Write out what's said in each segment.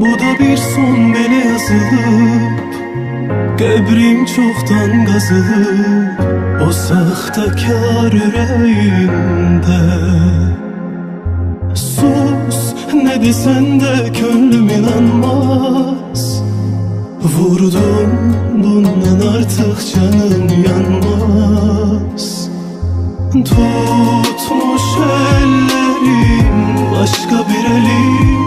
Bu da bir son bele yazılıp, qəbrim çoxdan qazılıb o saxtakar ürəyimdə. Sus, nə desən də könlüm inanmaz. Vurdum, bundan artıq canım yanmaz. Tutmuş ellerim başka bir eli,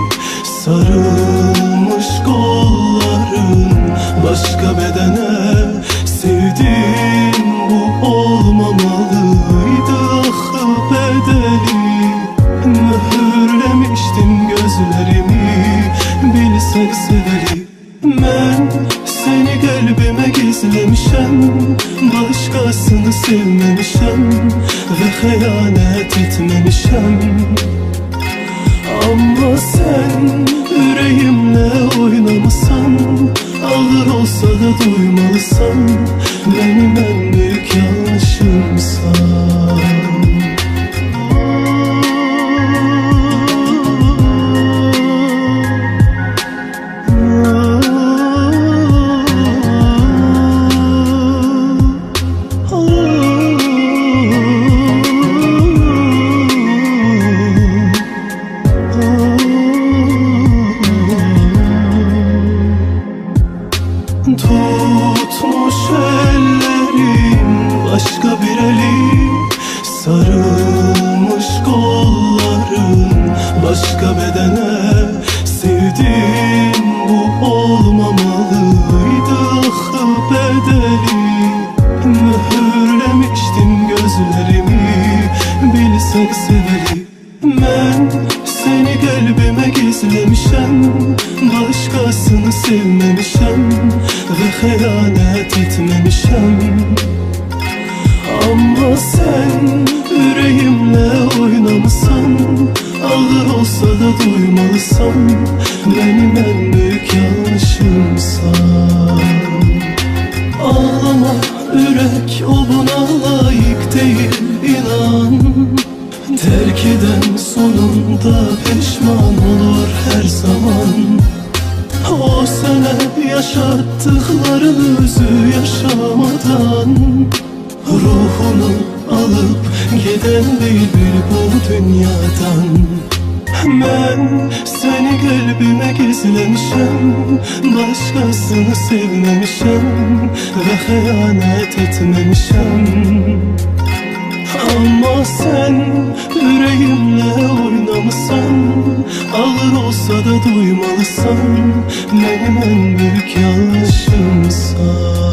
sarılmış kollarım başka bedene. Sevdim, bu olmamalıydı ahı bedeli. Mühürlemiştim gözlerimi, bilsek seveli. Ben seni kalbime gizlemişem, başkasını sevmemişem ve xəyanət etmemişem. Ama sen yüreğimle oynamasan, ağır olsa da duymalısan, benim en büyük yanlışımsan. Tutmuş ellerim başka bir eli, sarılmış kollarım başka bedene. Sevdim, bu olmamalıydı ahı bedeli. Mühürlemiştim gözlerimi, bilsek seveli. Ben seni kalbime gizlemişem, başkasını sevmemişem ve xəyanət etmemişem. Ama sen yüreğimle oynamasan, ağır olsa da duymalısan, benim en büyük yanlışımsan. Ağlama yürek, o buna layık değil inan. Terk eden sonunda pişman olur her zaman. O sana yaşattıklarını özü yaşamadan, ruhunu alıp giden bülbül bu dünyadan. Ben seni kalbime gizlemişem, başkasını sevmemişem ve xəyanət etmemişem. Ama sen yüreğimle oynamışsan, ağır olsa da duymalısan, benim en büyük yanlışımsan.